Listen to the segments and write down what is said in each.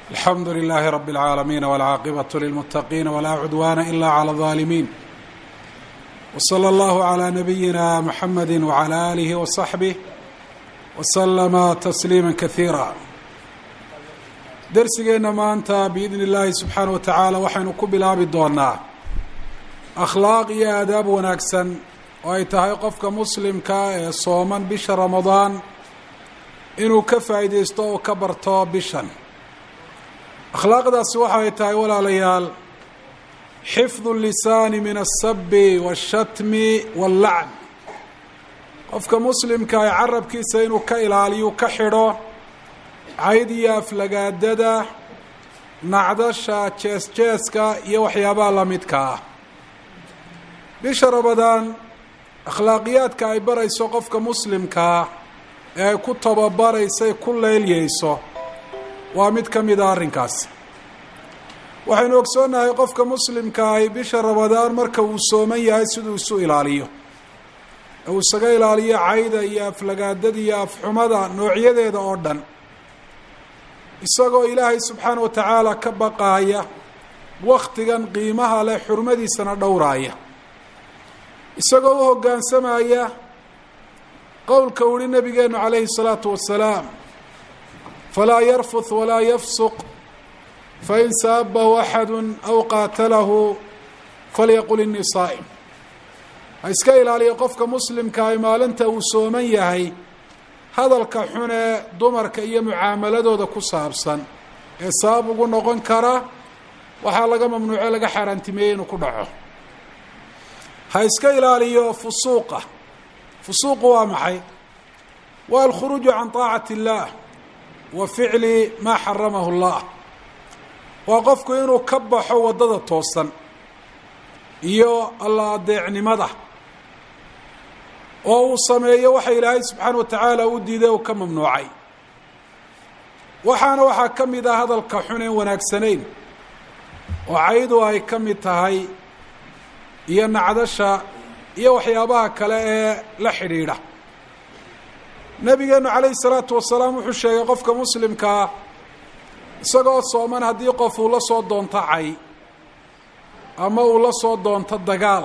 الحمد لله رب العالمين والعاقبة للمتقين ولا عدوان إلا على الظالمين وصلى الله على نبينا محمد وعلى آله وصحبه وسلم تسليما كثيرا درسgeena maanta بإذن اللahi سubحaanه وataعaalى waxaynu ku bilaabi doonaa akhlaaq iyo aadaab wanaagsan oo ay tahay qofka muslimka ee sooman bisha ramadaan inuu ka faa'iideysto oo ka barto bishan akhlaaqdaasi waxay tahay walaalayaal xifdu الlisaani min الsabi والshatmi والlacn qofka muslimka ee carabkiisa inuu ka ilaaliyo ka xidho cayd iyo aflagaadada nacdasha jees-jeeska iyo waxyaabaha la midka ah bisha ramadaan akhlaaqiyaadka ay barayso qofka muslimkaa ee ay ku tababaraysay ku leelyeyso waa mid ka mid a arrinkaasi waxaynu ogsoonnahay qofka muslimkaahi bisha ramadaan marka uu sooman yahay siduu isu ilaaliyo ee uu isaga ilaaliyo cayda iyo aflagaadada iyo afxumada noocyadeeda oo dhan isagoo ilaahay subxaana wa tacaala ka baqaaya wakhtigan qiimaha leh xurmadiisana dhowraaya isagoo u hoggaansamaya qowlka uhi nabigeenu calayhi الsalaatu wasalaam falaa yarfuth walaa yafsuq fain saabahu axadu aw qaatalahu falyaqul inii saa'im ha iska ilaaliyo qofka muslimkaah maalinta uu sooman yahay hadalka xun ee dumarka iyo mucaamaladooda ku saabsan ee sabab ugu noqon kara waxaa laga mamnuuce laga xaaraantimeeyey inuu ku dhaco ha iska ilaaliyo fusuuqa fusuuqu waa maxay waa alkhuruuju can طaacati اllah wa ficli maa xaramahu اllah waa qofku inuu ka baxo waddada toosan iyo alla adeecnimada oo uu sameeyo waxa ilaahay subxaana wa tacaala u diiday uu ka mamnuucay waxaa ka mid ah hadalka xun een wanaagsanayn oo caydu ay ka mid tahay iyo nacdasha iyo waxyaabaha kale ee la xidhiidha nabigeenu calayhi salaatu wasalaam wuxuu sheegay qofka muslimkaa isagoo sooman haddii qof uu la soo doonto cay ama uu la soo doonto dagaal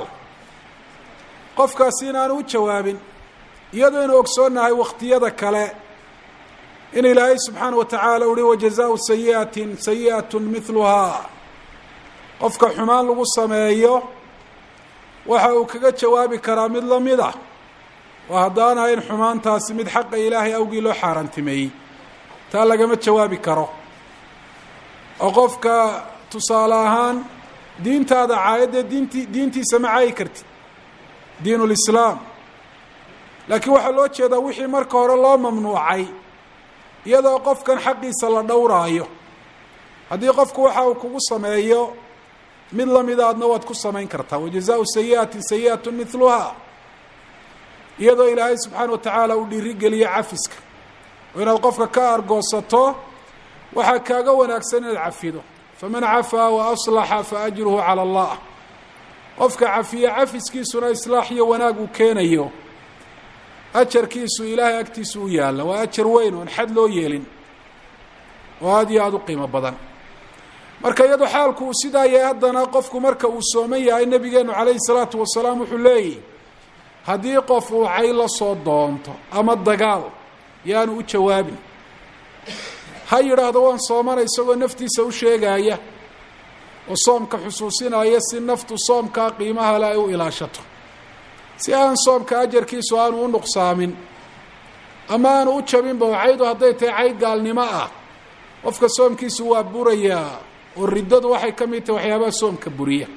qofkaasi inaanu u jawaabin iyadoo aynu ogsoonnahay wakhtiyada kale in ilaahay subxaana wa tacaala uhi wajazaau sayi'atin sayi'atu midluhaa qofka xumaan lagu sameeyo waxa uu kaga jawaabi karaa mid la mid ah oo haddaan ahayn xumaantaasi mid xaqa ilaahay awgii loo xaaraantimeeyey taa lagama jawaabi karo oo qofka tusaale ahaan diintaada caayadee diintiisa ma caayi kartid diin ulislaam laakiin waxaa loo jeedaa wixii marka hore loo mamnuucay iyadoo qofkan xaqiisa la dhowraayo haddii qofku waxa uu kugu sameeyo mid lamida adna waad ku samayn kartaa wajazaau sayi'atin sayi'atu midluhaa iyadoo ilaahay subxaana wa tacaala uu dhiirigeliyo cafiska oo inaad qofka ka argoosato waxaa kaaga wanaagsan inaad cafido faman cafaa wa aslaxa fa ajruhu cala allah qofka cafiye cafiskiisuna islaax iyo wanaag uu keenayo ajarkiisu ilaahay agtiisa u yaalla waa ajar weyn oon xad loo yeelin oo aada iyo aada u qiimo badan marka iyadoo xaalku uu sidaa yahay haddana qofku marka uu sooman yahay nabigeenu calayhi salaatu wasalaam wuxuu leeyahy haddii qof uu cay la soo doonto ama dagaal yaanu u jawaabin ha yidhaahdo waan soomana isagoo naftiisa u sheegaya oo soomka xusuusinaya si naftu soomkaa qiimaha le ay u ilaashato si aan soomka ajarkiisu aanu u nuqsaamin ama aanu u jabinba oo caydu hadday tahay cay gaalnimo ah qofka soomkiisu waa burayaa oo riddadu waxay ka mid tahay waxyaabaha soomka buriya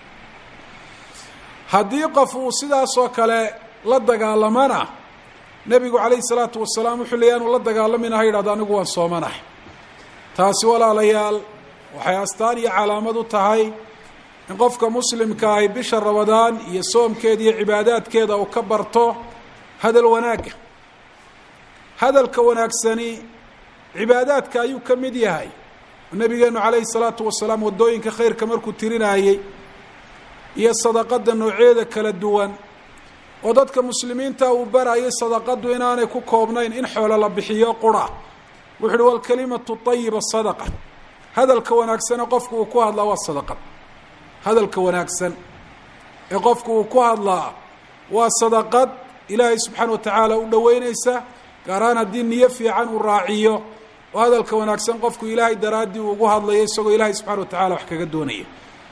haddii qof uu sidaasoo kale la dagaalamana nebigu calayhi salaatu wasalaam wuxuu leeyahy anu la dagaalamin ha yidhahdo anigu waan soomanahay taasi walaalayaal waxay astaan iyo calaamad u tahay in qofka muslimka ahi bisha ramadaan iyo soomkeeda iyo cibaadaadkeeda uu ka barto hadal wanaagga hadalka wanaagsani cibaadaadka ayuu ka mid yahay nabigeenu calayhi salaatu wasalaam waddooyinka khayrka markuu tirinayey iyo sadaqada noocyeeda kala duwan oo dadka muslimiinta uu barayay sadaqadu inaanay ku koobnayn in xoolo la bixiyo qura wuxuu walkalimatu tayiba sadaqa hadalka wanaagsan qofku uu ku hadlaa waa sadaqad. hadalka wanaagsan ee qofku uu ku hadlaa waa sadaqad ilaahay subxaana wa tacaala u dhoweynaysa, gaar ahaan haddii niyo fiican uu raaciyo oo hadalka wanaagsan qofku ilaahay daraaddii uu ugu hadlayo isagoo ilaahay subxana wa tacala wax kaga doonaya.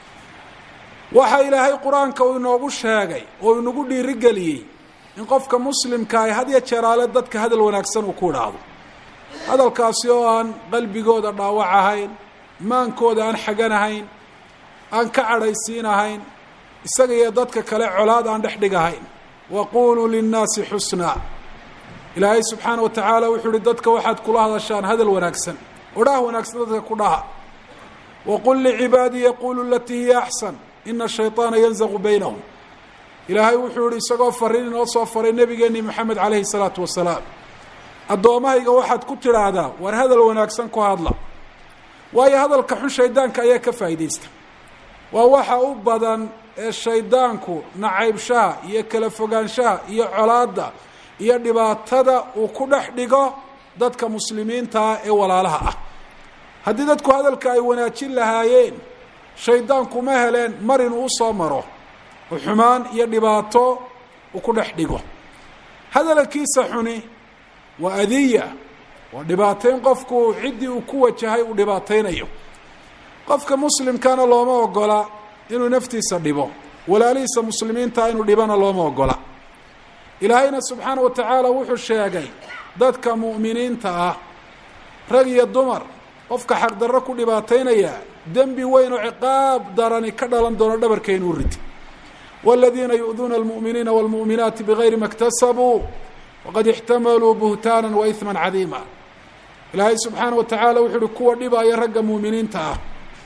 waxaa ilaahay qur-aanka uu inoogu sheegay oo inagu dhiirigeliyey in qofka muslimka ay had iyo jeeraale dadka hadal wanaagsan uu ku idhaahdo, hadalkaasi oo aan qalbigooda dhaawac ahayn, maankooda aan xagan ahayn, aan ka cadhaysiin ahayn, isaga iyo dadka kale colaad aan dhex dhig ahayn. waquluu linnaasi xusnaa, ilaahay subxaana wa tacaala wuxuu uhi dadka waxaad kula hadashaan hadal wanaagsan, odhaah wanaagsan dadka ku dhaha. waqul licibaadii yaquulu alatii hiya axsan ina shayطaana yanzaqu baynahum, ilaahay wuxuu yihi isagoo fariin inoo soo faray nebigeenii moxamed calayhi salaatu wasalaam, addoommahayga waxaad ku tidhaahdaa war hadal wanaagsan ku hadla, waayo hadalka xun shaydaanka ayaa ka faa'iidaysta. waa waxa u badan ee shaydaanku nacaybshaha iyo kala fogaanshaha iyo colaadda iyo dhibaatada uu ku dhex dhigo dadka muslimiintaa ee walaalaha ah. haddii dadku hadalka ay wanaajin lahaayeen, shaydaanku ma heleen mar inuu u soo maro oo xumaan iyo dhibaato uu ku dhex dhigo. hadalkiisa xuni waa adiya, waa dhibaateyn qofku ciddii uu ku wajahay uu dhibaataynayo. qofka muslimkana looma ogola inuu naftiisa dhibo, walaalihiisa muslimiinta inuu dhibana looma ogola. ilaahayna subxaana wa tacaala wuxuu sheegay dadka mu'miniinta ah, rag iyo dumar, qofka xaqdarro ku dhibaataynaya dembi weyn oo ciqaab darani ka dhalan doono dhabarka inuu riti. wاladiina yu'duuna almu'miniina wاlmu'minaati bigayri ma اktasabuu waqad ixtamaluu buhtaanan wa ihman cadiima. ilaahay subxaana wa tacaala wuxuu uhi kuwa dhibaya ragga mu'miniinta ah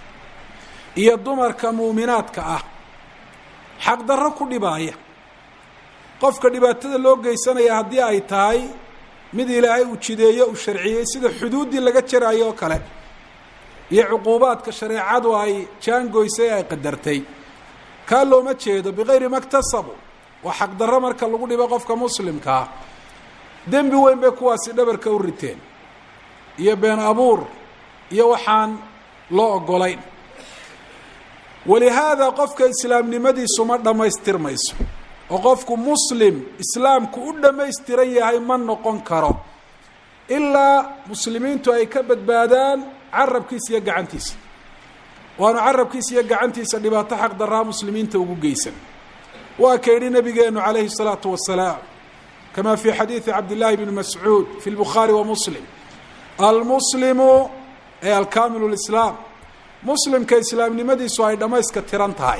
iyo dumarka muuminaadka ah, xaqdarro ku dhibaaya. qofka dhibaatada loo geysanaya haddii ay tahay mid ilaahay uu jideeyo uu sharciyey, sida xuduuddii laga jaraayo oo kale iyo cuquubaadka shareecadu ay jaangoysay ay qadartay, kaa looma jeedo. bigayri ma ktasabu waa xaqdarro marka lagu dhibo qofka muslimkaa, dembi weyn bay kuwaasi dhabarka u riteen iyo been abuur iyo waxaan loo ogolayn. walihaada qofka islaamnimadiisu ma dhammaystirmayso, oo qofku muslim islaamku u dhammaystiran yahay ma noqon karo ilaa muslimiintu ay ka badbaadaan carabkiisa iyo gacantiisa, waanu carabkiisa iyo gacantiisa dhibaato xaq daraa muslimiinta ugu geysan. waa ka yidhi nabigeenu calayhi الsalaatu wasalaam kama fi xadiidi cabdillaahi bni mascuud fi lbukhaari wa muslim, almuslimu ee alkaamilu lislaam, muslimka islaamnimadiisu ay dhammayska tiran tahay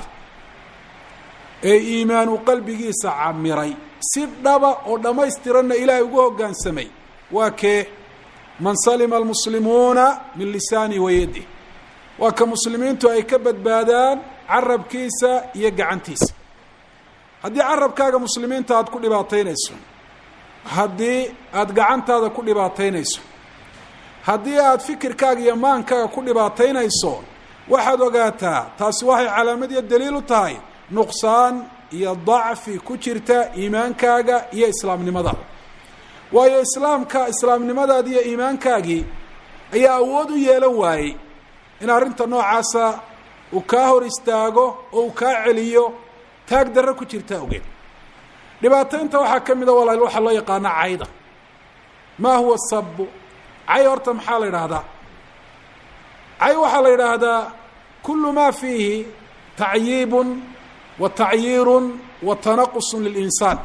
ee iimaanu qalbigiisa camiray si dhaba oo dhammaystiranna ilaahay ugu hoggaansamay, waa kee man salima almuslimuuna min lisaanihi wa yadih, waa ka muslimiintu ay ka badbaadaan carabkiisa iyo gacantiisa. haddii carabkaaga muslimiinta aada ku dhibaataynayso, haddii aada gacantaada ku dhibaataynayso, haddii aada fikirkaaga iyo maankaaga ku dhibaataynayso, waxaad ogaataa taasi waxay calaamad iyo daliil u tahay nuqsaan iyo dacfi ku jirta iimaankaaga iyo islaamnimadaada. waayo islaamnimadaada iyo iimaankaagii ayaa awood u yeelan waayey in arrinta noocaasa uu kaa hor istaago oo uu kaa celiyo taag darro ku jirta awgeed. dhibaataynta waxaa ka mida walaal waxaa loo yaqaana cayda. maa huwa sabu? cay horta maxaa la yidhaahdaa? cay waxaa la yidhaahdaa kulu maa fiihi tacyiibun wa tacyiirun wa tanaqusun lilinsaan.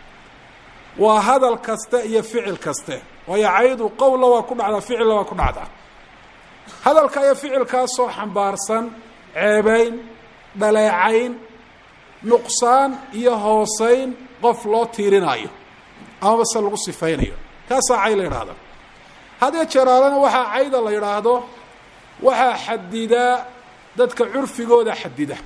waa hadal kaste iyo ficil kaste, waayo caydu qowla waa ku dhacdaa, ficilla waa ku dhacdaa. hadalka iyo ficilkaasoo xambaarsan ceebayn, dhaleecayn, nuqsaan iyo hoosayn qof loo tiirinayo amaba se lagu sifaynayo, taasaa cay la yidhaahda. hadee jeeraalana waxaa cayda la yidhaahdo waxaa xadidaa dadka curfigooda xadida.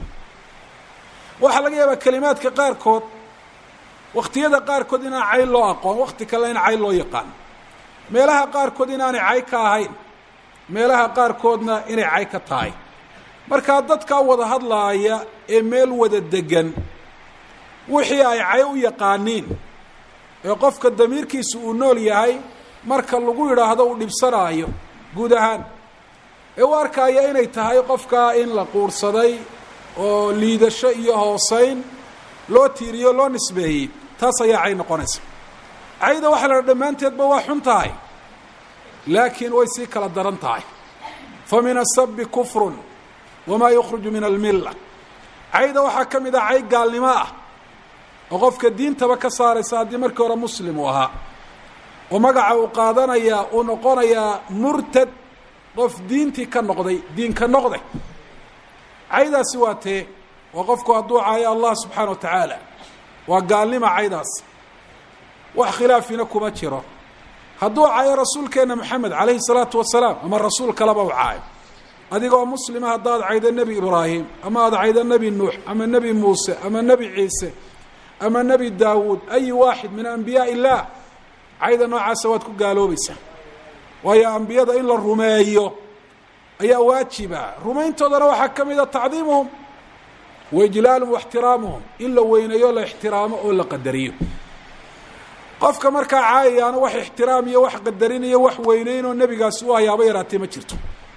waxaa laga yaabaa kelimaadka qaarkood wakhtiyada qaarkood inaan cay loo aqoon, wakti kale in cay loo yaqaan, meelaha qaarkood inaanay cay ka ahayn, meelaha qaarkoodna inay cay ka tahay. markaa dadkaa wada hadlaaya ee meel wada degan wixii ay cay u yaqaaniin ee qofka damiirkiisa uu nool yahay marka lagu yidhaahdo uu dhibsanaayo guud ahaan ee u arkaya inay tahay qofkaa in la quursaday oo liidasho iyo hoosayn loo tiiriyo loo nisbeeyey, taas ayaa cay noqonaysa. cayda waxaa la dhammaanteedba waa xun tahay, laakiin way sii kala daran tahay. fa min asabi kufrun wamaa yukhruju min almilla. cayda waxaa ka mid ah cay gaalnimo ah oo qofka diintaba ka saaraysa haddii markii hore muslim uu ahaa, oo magaca uu qaadanayaa uu noqonayaa murtad, qof diintii ka noqday, diinka noqday. caydaasi waa tee? waa qofku hadduu caayo allah subxaana wa tacaala, waa gaalnima caydaas, wax khilaafina kuma jiro. hadduu caayo rasuulkeenna moxamed calayhi salaatu wasalaam ama rasuul kaleba u caayo, adigoo muslima haddaad caydo nebi ibraahim ama aad caydo nebi nuux ama nebi muuse ama nebi ciise ama nebi daawuud, ayi waaxid min ambiyaa illaah, cayda noocaasa waad ku gaaloobaysaa. waayo ambiyada in la rumeeyo ayaa waajiba. rumayntoodana waxaa ka mid a tacdiimuhum wa ijlaaluhum waxtiraamuhum, in la weyneeyo, la ixtiraamo oo la qadariyo. qofka markaa caayayaana wax ixtiraam iyo wax qadarin iyo wax weyneyn oo nebigaasi u hayaaba yaraatee ma jirto.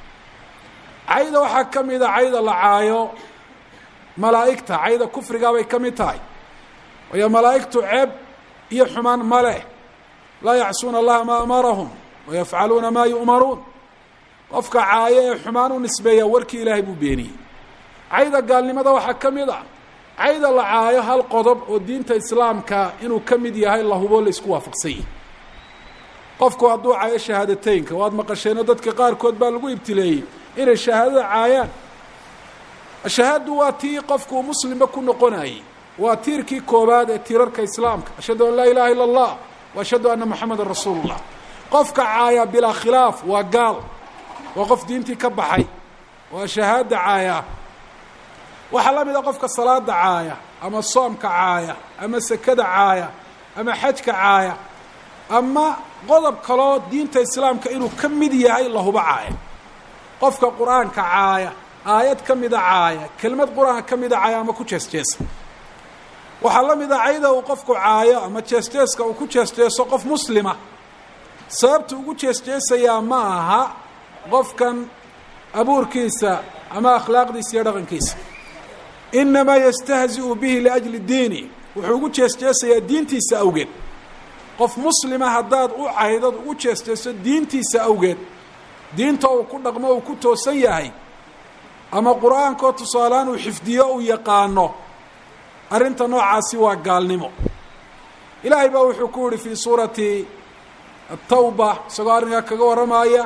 cayda waxaa ka mid a cayda la caayo malaa'igta, cayda kufrigaabay ka mid tahay. waayo malaa'igtu ceeb iyo xumaan ma leh, laa yacsuuna allaha maa amarahum wayafcaluuna maa yu'maruun. qofka caayo ee xumaan u nisbeeya warkii ilaahay buu beeniyey. cayda gaalnimada waxaa ka mid ah cayda la caayo hal qodob oo diinta islaamka inuu ka mid yahay la hubo la isku waafaqsan yahi. qofku hadduu caayo shahaadateynka, waad maqasheenoo dadka qaarkood baa lagu ibtileeyey inay shahaadada caayaan. shahaaddu waa tii qofku muslimba ku noqonayey, waa tiirkii koobaad ee tiirarka islaamka, ashhadu an laa ilaha illa allah wa ashhadu anna moxamedan rasuulullah. qofka caaya bilaa khilaaf waa gaal, waa qof diintii ka baxay, waa shahaada caaya. waxaa la mid a qofka salaada caaya ama soomka caaya ama sekada caaya ama xajka caaya ama qodob kaloo diinta islaamka inuu ka mid yahay la hubo caaya. qofka qur-aanka caaya, aayad ka mida caaya, kelmad qur-aanka ka mida caaya ama ku jeesjeesa. waxaa la mid a cayda uu qofku caayo ama jeesjeeska uu ku jeesjeeso qof muslima. sababta ugu jeesjeesayaa ma aha qofkan abuurkiisa ama akhlaaqdiisa iyo dhaqankiisa, inamaa yastahzi'u bihi liajli diini, wuxuu ugu jeesjeesayaa diintiisa awgeed. qof muslima haddaad u caydad ugu jeesjeeso diintiisa awgeed, diinta uu ku dhaqmo uu ku toosan yahay, ama qur-aankoo tusaalehaan uu xifdiyo uu yaqaano, arrinta noocaasi waa gaalnimo. ilaahay baa wuxuu ku yihi fii suurati atawba isagoo arrinkaa kaga warramaya,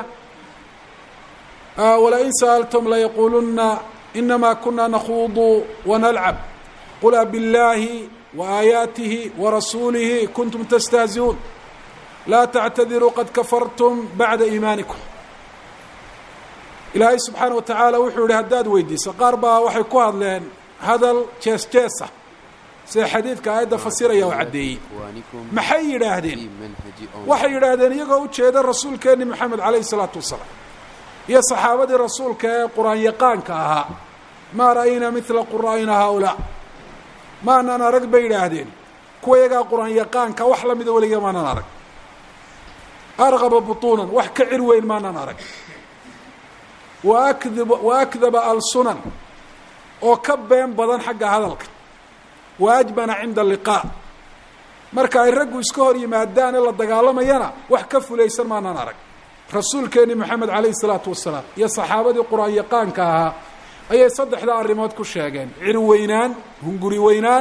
walain sa'altum layaquuluna inamaa kuna nakhuudu wanalcab qul abillaahi wa aayaatihi wa rasuulihi kuntum tastahzi'uun laa tactadiruu qad kafartum bacda iimaanikum. ilaahay subxaana wa tacaala wuxuu yihi haddaad weydiiso, qaar baa waxay ku hadleen hadal jees-jeesa sida xadiidka aayadda fasiraya oo caddeeyey. maxay yidhaahdeen? waxay yidhaahdeen iyagoo u jeeda rasuulkeenni moxamed calayhi salaatu wasalaam iyo saxaabadii rasuulka ee qur-aan yaqaanka ahaa, maa ra'aynaa midla qura'ina haaulaa, maanaan arag bay yidhaahdeen kuwa iyagaa qur-aan yaqaanka wax la mida weliga maanaan arag. arqaba butuunan, wax ka cir weyn maanaan arag. wa akdaba alsunan, oo ka been badan xagga hadalka. wa ajbana cinda alliqaa, marka ay raggu iska hor yimaadaan ee la dagaalamayana wax ka fulaysan maanaan arag. rasuulkeenni moxamed calayhi salaatu wasalaam iyo saxaabadii qur-aan yaqaanka ahaa ayay saddexdaa arrimood ku sheegeen: cir weynaan, hunguri weynaan,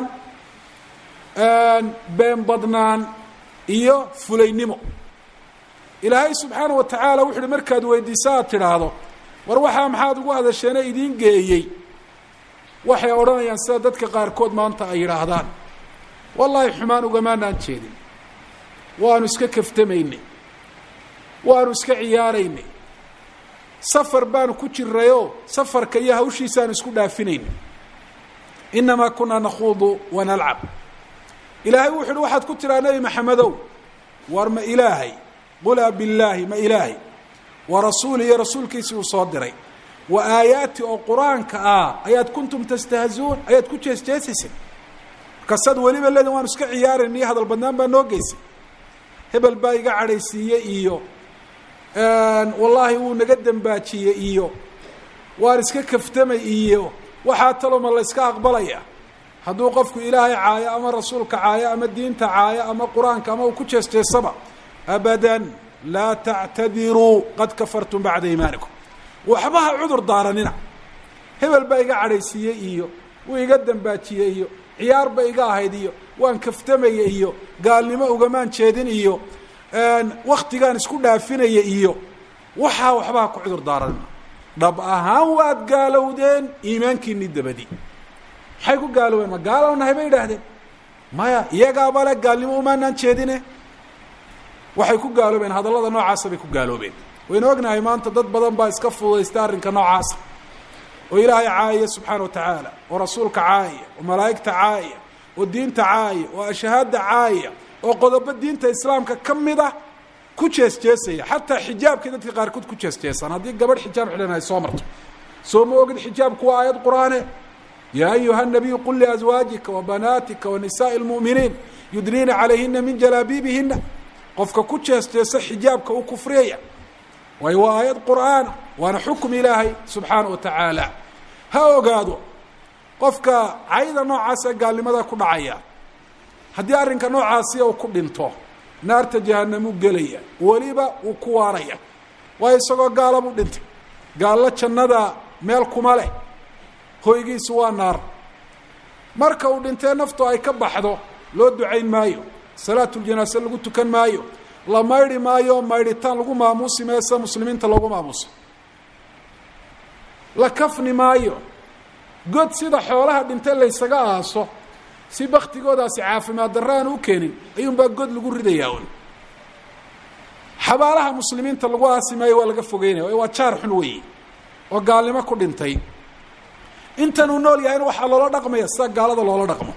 been badnaan iyo fulaynimo. ilaahay subxaana wa tacaala wuxu uhi markaad weydiisa aad tidhaahdo war waxaa maxaad ugu hadasheene idiin geeyey, waxay odhanayaan sida dadka qaarkood maanta ay yidhaahdaan, wallaahi xumaan ugamaanaan jeedin, waanu iska kaftamaynay, waanu iska ciyaaraynay, safar baanu ku jirayoo safarka iyo hawshiisaanu isku dhaafinaynay. inamaa kunaa nakhuudu wanalcab. ilaahay wuxu uhi waxaad ku tiraa nebi maxamedow, war ma ilaahay, qul abillaahi, ma ilaahay, wa rasuuli iyo rasuulkiisii uu soo diray, wa aayaati oo qur-aanka ah ayaad kuntum tastahzi'uun, ayaad ku jeesjeesaysay. markaasaad weliba leedin waanu iska ciyaaraynay iyo hadal badnaan baa noo geysay, hebel baa iga cadhaysiiye iyo wallaahi wuu naga dambaajiye iyo waan iska kaftamay iyo waxaa taloma la iska aqbalaya hadduu qofku ilaahay caayo ama rasuulka caayo ama diinta caayo ama qur-aanka ama uu ku jeesteesaba abadan laa tactadiruu qad kafartum bacda iimaanikum waxba ha cudur daaranina hebel baa iga cadhaysiiyey iyo wuu iga dambaajiyey iyo ciyaar ba iga ahayd iyo waan kaftamaya iyo gaalnimo ugamaan jeedin iyo waktigaan isku dhaafinaya iyo waxba ha ku cudur daaranina dhab ahaan waad gaalowdeen iimaankiinii dabadii maxay ku gaaloobeen ma gaalownahay bay idhaahdeen maya iyagaaba le gaalnimo umaanaan jeedine waxay ku gaaloobeen hadallada noocaasa bay ku gaaloobeen waynu ognahay maanta dad badan baa iska fududaysta arrinka noocaasa oo ilaahay caaya subxaana wa tacaala oo rasuulka caaya oo malaa'igta caaya oo diinta caaya oo ashahaada caaya oo qodobo diinta islaamka ka mid ah ku jeesjeesaya xataa xijaabkii dadka qaarkood ku jeesjeesaan haddii gabadh xijaab xidhan ay soo marto soo ma ogid xijaabku waa aayad qur-aane yaa ayuha nabiyu qul liazwaajika wa banaatika wa nisaa'i lmu'miniin yudniina calayhina min jalaabiibihina qofka ku jeesjeesa xijaabka uu kufriyaya waayo waa aayad qur'aana waana xukum ilaahay subxaana wa tacaala ha ogaado qofka cayda noocaasa gaalnimada ku dhacaya haddii arrinka noocaasiya uu ku dhinto naarta jahanamuu gelaya weliba uu ku waaraya waayo isagoo gaala buu dhintay gaallo jannada meel kuma leh hoygiisu waa naar marka uu dhintee naftu ay ka baxdo loo ducayn maayo salaatuljanaase lagu tukan maayo la maydhi maayo maydhitaan lagu maamuusi meese muslimiinta loogu maamuuso la kafni maayo god sida xoolaha dhintay laysaga aaso si baktigoodaasi caafimaad darro aan u keenin ayuunbaa god lagu ridayaa un xabaalaha muslimiinta lagu aasi maayo waa laga fogeynaya waa jaar xun weeye oo gaalnimo ku dhintay intanuu nool yahayna waxaa loola dhaqmaya sida gaalada loola dhaqmo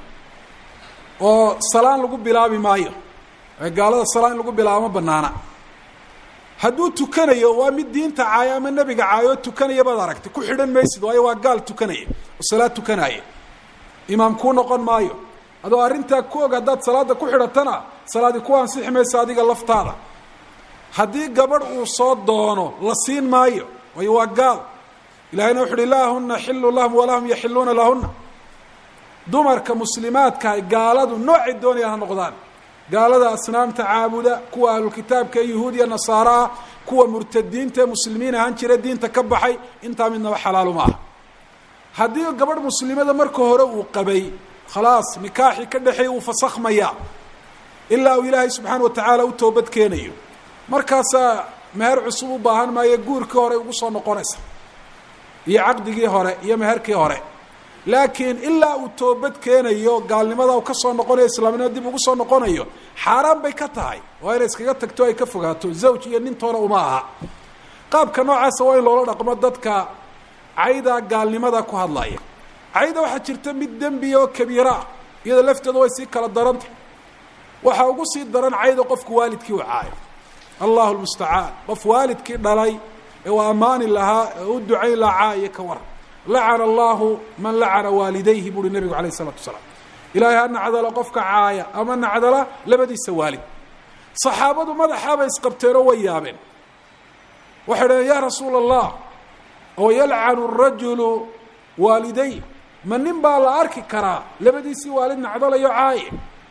oo salaan lagu bilaabi maayo gaalada salaan in lagu bilaabo ma banaana hadduu tukanayo waa mid diinta caayo ama nebiga caayo tukanaya baad aragtay ku xidhan maysid waayo waa gaal tukanaya oo salaad tukanaya imaam kuu noqon maayo adoo arrintaa ku og haddaad salaada ku xidhatana salaadi ku ansixi maysa adiga laftaada haddii gabadh uu soo doono la siin maayo waayo waa gaal ilahayna wuxu uhi laa huna xillu lahum walaa hum yaxiluuna lahuna dumarka muslimaadka gaaladu noocay doonayaan ha noqdaan gaalada asnaamta caabuda kuwa ahlulkitaabka ee yahuudiya nasaaraah kuwa murtadiinta ee muslimiin ahaan jira diinta ka baxay intaa midnaba xalaalu ma aha haddii gabadh muslimada marka hore uu qabay khalaas nikaaxii ka dhexeey uu fasakhmaya ilaa uu ilaahay subxaana wa tacaala u toobad keenayo markaasaa meher cusub u baahan maayo guurkii hore ugu soo noqonaysa iyo caqdigii hore iyo meherkii hore laakiin ilaa uu toobad keenayo gaalnimada uu ka soo noqonayo islaamnimada dib ugu soo noqonayo xaaraan bay ka tahay waa inay iskaga tagto ay ka fogaato zawj iyo nintoona uma aha qaabka noocaasa waa in loola dhaqmo dadka cayda gaalnimada ku hadlaya cayda waxaa jirta mid dembiya oo kabiira ah iyada lafteeda way sii kala daranta waxaa ugu sii daran cayda qofku waalidkii u caayo allahu lmustacaan qof waalidkii dhalay ee uu ammaani lahaa ee u ducayn lahaa caayo ka waran lacana allahu man lacana waalidayhi buuhi nabigu alayh isalatu wasalaam ilaahay ha nacdalo qofka caaya ama nacdala labadiisa waalid saxaabadu madaxaabay isqabteenoo way yaabeen waxay dhaheen yaa rasuula allah oo yalcanu rajulu waaliday ma nin baa la arki karaa labadiisii waalid nacdalayo caaye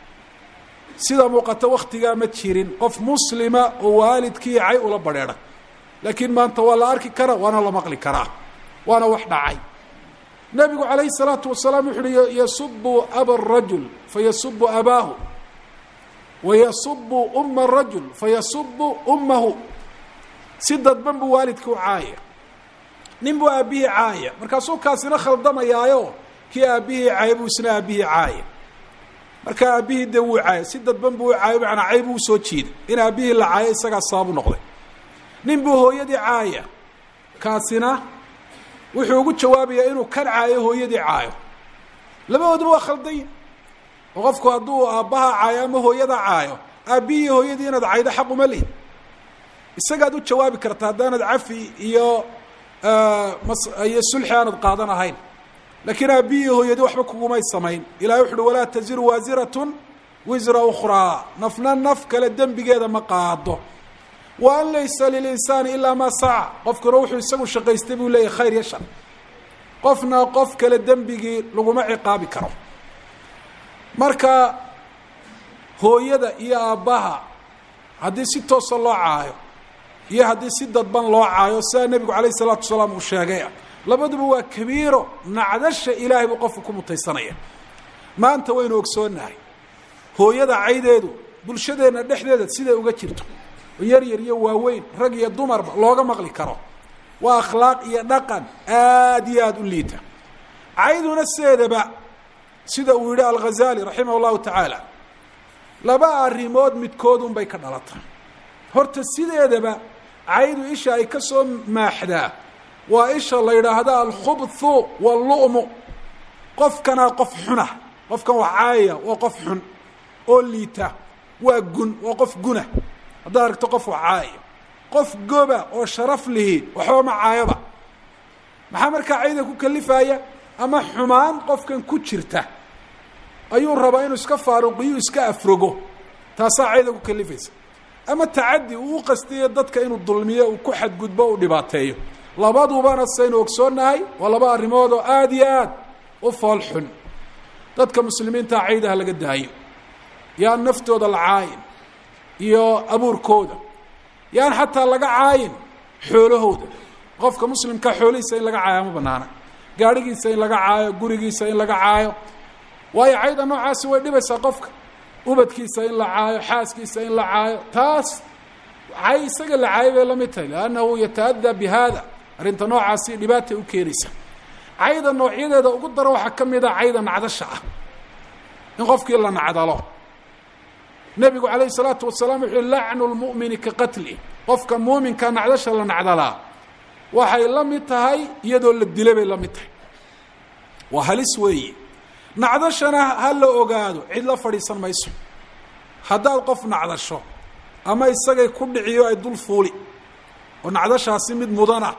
sida muuqata waktigaa ma jirin qof muslima oo waalidkii cay ula badheedha laakiin maanta waa la arki karaa waana la maqli karaa waana wax dhacay nabigu calayhi الsalaatu wasalaam wuxu uhi yasubu aba الrajul fayasubu abaahu wayasubu uma الrajul fayasubu umahu si dadban buu waalidkii u caaya nin buu aabihii caaya markaasuu kaasina khaldamayaayo kii aabihii caaya buu isna aabihii caaya markaa aabihii dee wuu caaya si dadban buu u caayo macnaa cayb uu soo jiiday in aabihii la caayo isagaa sababu noqday nin buu hooyadii caaya kaasina wuxuu ugu jawaabayaa inuu kan caayo hooyadii caayo labadooduba waa khaldayn oo qofku hadduu aabbaha caayo ama hooyada caayo aabbihii hooyadii inaad caydo xaq uma lihid isagaad u jawaabi karta haddaanad cafi iyo sulxi aanad qaadan ahayn laakiin aabbihii hooyadii waxba kugumay samayn ilahay wuxu uhi walaa taziru waasiratun wisra ukhraa nafna naf kale dembigeeda ma qaado wa an laysa lilinsaani ilaa maa saca, qofkuna wuxuu isagu shaqaystay buu leeyahay khayr iyo shar. qofna qof kale dembigii laguma ciqaabi karo. marka hooyada iyo aabbaha haddii si toosa loo caayo iyo haddii si dadban loo caayo sidaa nebigu calayh isalaatu wasalaam uu sheegay labaduba waa kabiiro, nacdasha ilaahay buu qofku ku mutaysanaya. maanta waynu ogsoonnahay hooyada caydeedu bulshadeenna dhexdeeda siday uga jirto, yar yar iyo waaweyn, rag iyo dumarba looga maqli karo. waa akhlaaq iyo dhaqan aad iyo aada u liita. cayduna sideedaba sida uu yidhi alghazali raximah allahu tacaala, laba arrimood midkood unbay ka dhalata. horta sideedaba caydu isha ay ka soo maaxdaa waa isha la yidhaahda alkhubthu wallu'mu. qofkanaa qof xuna, qofkan wax caayaya waa qof xun oo liita, waa gun, waa qof guna. haddaad aragto qof wax caayaya, qof goba oo sharaf lihi waxba ma caayaba. maxaa markaa cayda ku kalifaya? ama xumaan qofkan ku jirta ayuu rabaa inuu iska faaruqiyo, iska afrogo, taasaa cayda ku kalifaysa. ama tacaddi uu u qastiyo dadka inuu dulmiyo, uu ku xadgudbo, uu dhibaateeyo. labadubana saynu ogsoonnahay waa laba arrimood oo aada iyo aad u fool xun. dadka muslimiintaa caydaha laga daayo, yaan naftooda la caayin iyo abuurkooda, yaan xataa laga caayin xoolahooda. qofka muslimka xoolihiisa in laga caayo ma banaana, gaadhigiisa in laga caayo, gurigiisa in laga caayo, waayo cayda noocaasi way dhibaysaa qofka. ubadkiisa in la caayo, xaaskiisa in la caayo, taas cay isaga la caayo bay la mid tahay, liannahu yata'addaa bi haada. arrinta noocaasi dhibaatay u keenaysa. cayda noocyadeeda ugu daro waxaa ka mid a cayda nacdasha ah, in qofkii la nacdalo. nebigu calayhi salaatu wasalaam wuxuu yihi lacnu lmu'mini ka qatli. qofka muuminka nacdasha la nacdalaa waxay la mid tahay iyadoo la dilay bay la mid tahay. waa halis weeye. nacdashana ha la ogaado, cid la fadhiisan mayso. haddaad qof nacdasho ama isagay ku dhiciyo ay dul fuuli oo nacdashaasi mid mudana,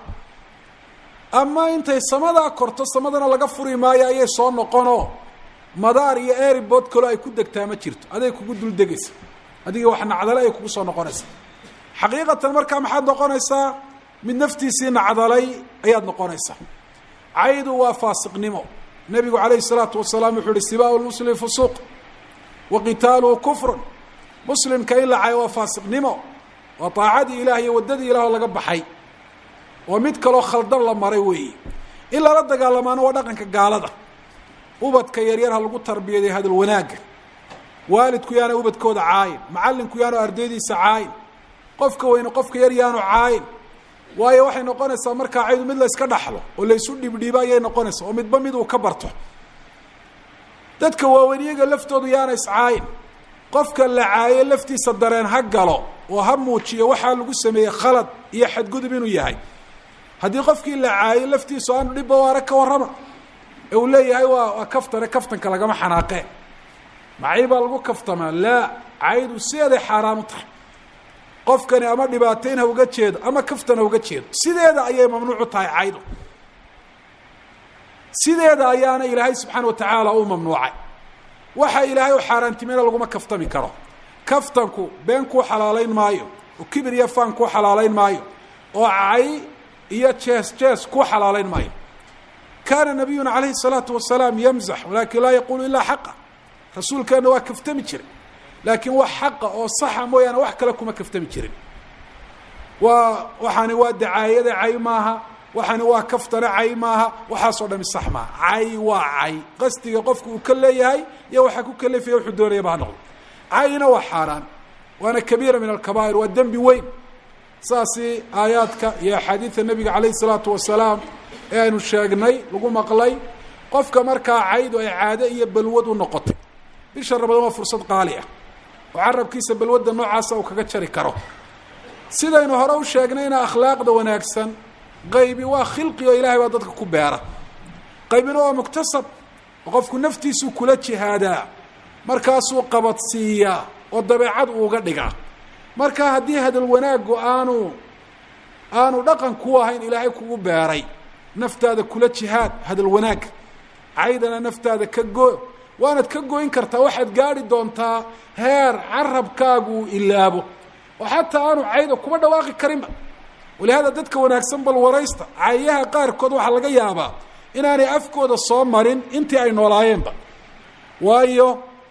ama intay samadaa korto samadana laga furi maayo ayay soo noqonoo madaar iyo airbood kalo ay ku degtaa ma jirto, aday kugu dul degaysa, adigii wax nacdalay ay kugu soo noqonaysa. xaqiiqatan markaa maxaad noqonaysaa? mid naftiisii nacdalay ayaad noqonaysaa. caydu waa faasiqnimo. nebigu calayhi salaatu wasalaam wuxuu uhi sibaau lmuslim fusuuq wa qitaaluhu kufrun. muslimka in la cayo waa faasiqnimo, waa taacadii ilaah iyo waddadii ilaah oo laga baxay, oo mid kaloo khaldan la maray weeye. in lala dagaalamaano waa dhaqanka gaalada. ubadka yaryar ha lagu tarbiyaday hadal wanaagga. waalidku yaana ubadkooda caayin, macallinku yaanu ardaydiisa caayin, qofka weyne qofka yar yaanu caayin. waayo waxay noqonaysaa markaa caydu mid la iska dhaxlo oo laysu dhibdhiibo ayay noqonaysaa, oo midba mid uu ka barto. dadka waaweyn iyaga laftoodu yaana iscaayin. qofka la caayo laftiisa dareen ha galo oo ha muujiyo waxaa lagu sameeyey khalad iyo xadgudub inuu yahay. haddii qofkii la caayo laftiisu aanu dhibba waara ka warrama ee uu leeyahay waa kaftane, kaftanka lagama xanaaqee, macay baa lagu kaftamaa. laa, caydu sideeday xaaraan u tahay. qofkani ama dhibaatayn ha uga jeedo ama kaftan ha uga jeedo, sideeda ayay mamnuuc u tahay caydu. sideeda ayaana ilaahay subxaana wa tacaala u mamnuucay. waxa ilaahay u xaaraantimeyna laguma kaftami karo. kaftanku been kuu xalaalayn maayo, oo kibir iyo faan kuu xalaalayn maayo, oo cay iyo jees kuu xalaalayn maayo. kaana nabiyuna calayhi salaatu wasalaam yamzax walaakin laa yaquulu ilaa xaqa. rasuulkeenna waa kaftami jiray, laakiin wax xaqa oo saxa mooyaane wax kale kuma kaftami jirin. waxaani waa dacaayada cay maaha, waxaani waa kaftana cay maaha, waxaasoo dhami sax maaha. cay waa cay, qasdiga qofku uu ka leeyahay iyo waxaa ku kalifaya wuxuu doonayaba ha noqdo. cayna waa xaaraan, waana kabiira min alkabaa'ir, waa dembi weyn. saasi aayaadka iyo axaadiidta nebiga calayhi salaatu wasalaam ee aynu sheegnay lagu maqlay. qofka markaa caydu ay caado iyo balwad u noqotay, bisha ramadaan waa fursad qaali ah oo carabkiisa balwadda noocaasa uu kaga jari karo. sidaynu hore u sheegnayna akhlaaqda wanaagsan qaybi waa khilqi oo ilaahay baa dadka ku beera, qaybina waa muktasab oo qofku naftiisuu kula jihaadaa, markaasuu qabadsiiyaa oo dabeecad uuga dhigaa. marka haddii hadal wanaaggu aanu dhaqan ku ahayn ilaahay kugu beeray, naftaada kula jihaad hadal wanaag. caydana naftaada ka goo, waanad ka gooyn kartaa. waxaad gaadhi doontaa heer carabkaagu uu ilaabo oo xataa aanu cayda kuma dhawaaqi karinba. walihaada dadka wanaagsan bal waraysta, cayaha qaarkood waxaa laga yaabaa inaanay afkooda soo marin intii ay noolaayeenba, waayo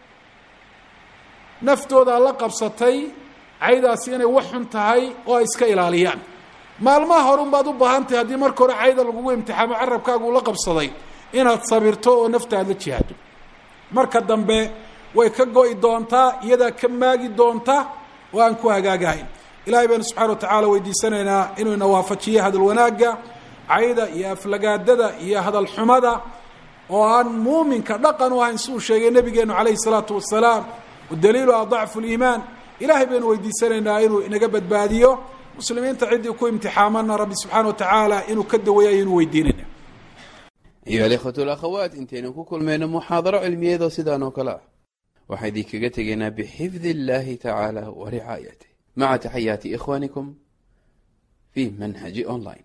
naftooda la qabsatay caydaasi inay wax xun tahay oo ay iska ilaaliyaan. maalmaha horun baad u baahantahay haddii marka hore cayda lagugu imtixaamo carabkaagu ula qabsaday inaad sabirto oo naftaad la jihaado. marka dambe way ka go'i doontaa, iyadaa ka maagi doonta oo aan ku hagaagahayn. ilaahay baynu subxana watacaala weydiisanaynaa inuu ina waafajiyo hadal wanaagga, cayda iyo aflagaadada iyo hadal xumada oo aan muuminka dhaqan u ahayn siduu sheegay nabigeenu calayhi salaatu wasalaam. wadaliilu a dacfu liimaan. ilaahay baynu weydiisanaynaa inuu inaga badbaadiyo. muslimiinta ciddii ku imtixaamana rabbi subxaana watacaala inuu ka daweeya ayaynu weydiinayna. أيها الإخوة والأخوات، انتين كل من محاضرة علمية ذو سيدان وكلا وحيدي كغتغينا بحفظ الله تعالى ورعايته، مع تحيات إخوانكم في منهج أونلاين،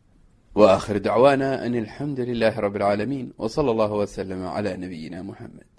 وآخر دعوانا أن الحمد لله رب العالمين، وصلى الله وسلم على نبينا محمد.